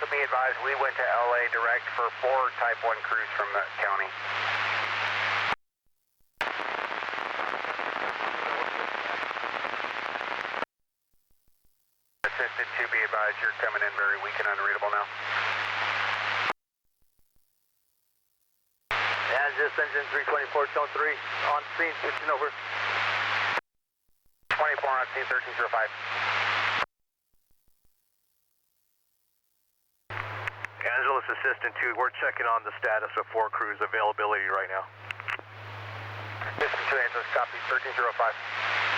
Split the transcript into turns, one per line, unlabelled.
Be advised, we went to LA direct for 4 Type 1 crews from the county. Assisted to be advised, you're coming in very weak and unreadable now.
Kansas engine 324, zone 3, on scene, switching over.
24 on scene, 1305.
Angeles Assistant 2, we're checking on the status of 4 crews availability right now.
Assistant 2, Angeles, copy, 1305.